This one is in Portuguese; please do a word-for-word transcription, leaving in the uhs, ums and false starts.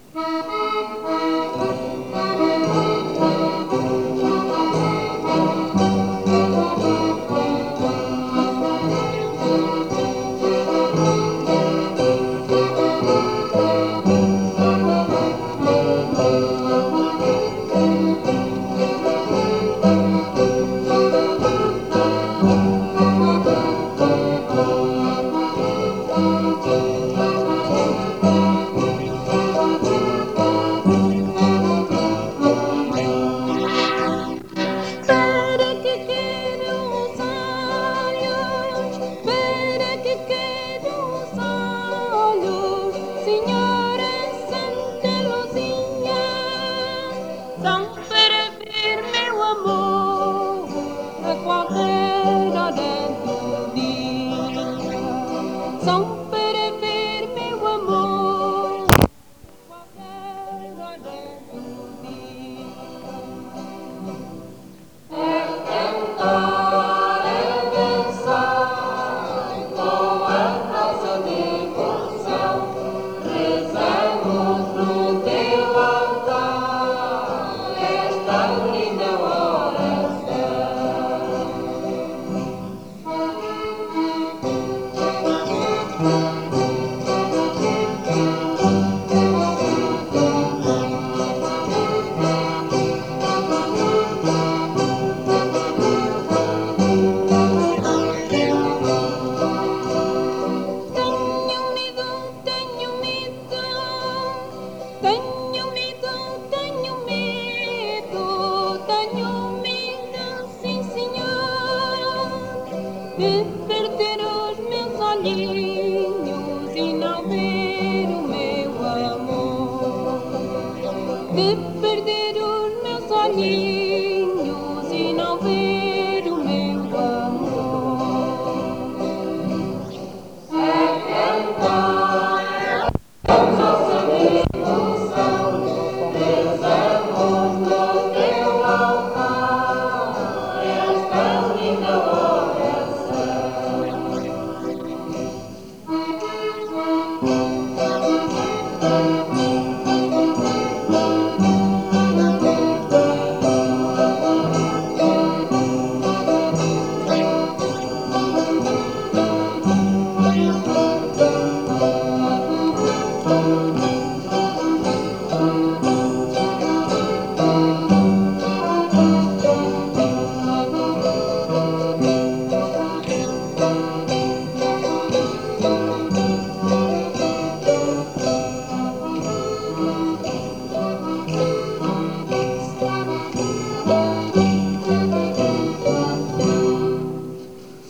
São para ver meu amor a qualquer hora do dia. São para ver meu amor a qualquer hora do dia. É cantar, é dançar com a nossa devoção. Rezamos no teu altar esta linda oração. Tenho medo, tenho medo, tenho medo, tenho medo, tenho medo, sim senhor, de perder os meus olhinhos e não ver o meu amor, de perder os meus olhinhos.